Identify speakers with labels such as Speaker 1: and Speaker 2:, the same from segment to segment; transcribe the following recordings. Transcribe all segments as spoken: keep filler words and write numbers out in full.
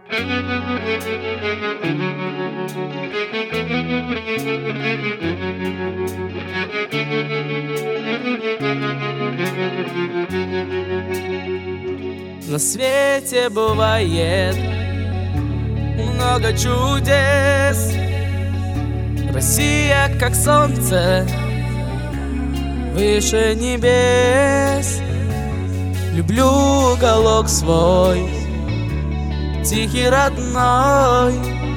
Speaker 1: На свете бывает много чудес. Россия, как солнце, выше небес. Люблю уголок свой, тихий, родной.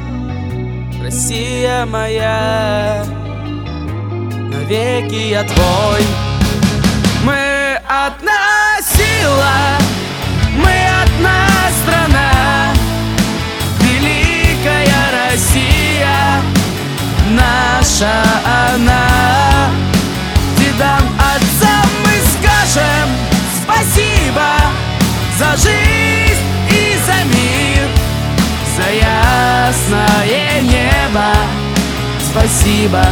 Speaker 1: Россия моя, навеки я твой. Мы одна сила, мы одна страна, великая Россия, наша она. Дедам, отцам мы скажем спасибо за жизнь и за мир, за ясное небо. Спасибо.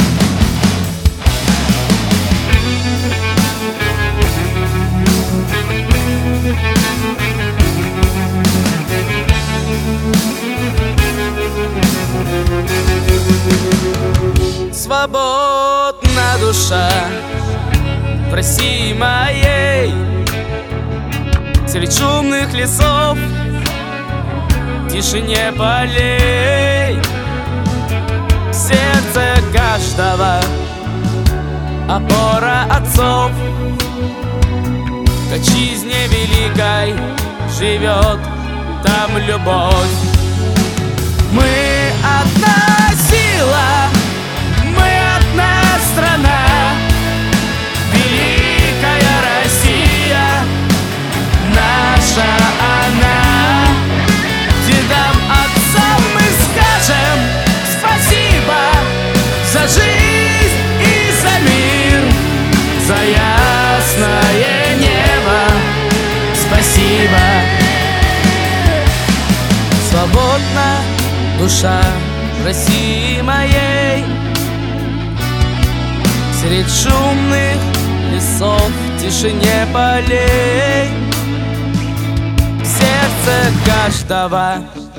Speaker 1: Свободна душа в России моей, среди шумных лесов, в тишине полей. В сердце каждого опора отцов, к отчизне великой живет там любовь. Мы одна сила, мы одна страна, великая Россия, наша она. Дедам, отцам мы скажем спасибо за жизнь и за мир, за ясное небо. Спасибо. Свободна душа России моей, средь шумных лесов, в тишине полей. В сердце каждого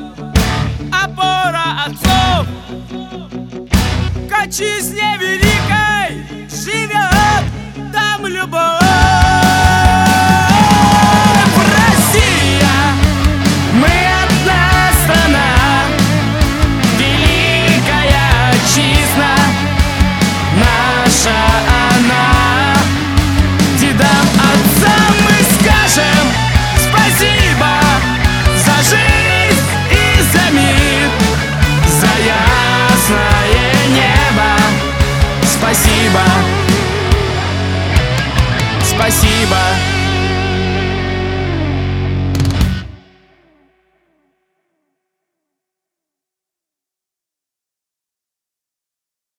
Speaker 1: опора отцов, к отчизне великой живет там любовь. Россия, мы одна страна, великая отчизна, наша она. Дедам, отцам мы скажем спасибо за жизнь и за мир, за ясное небо. Спасибо, спасибо.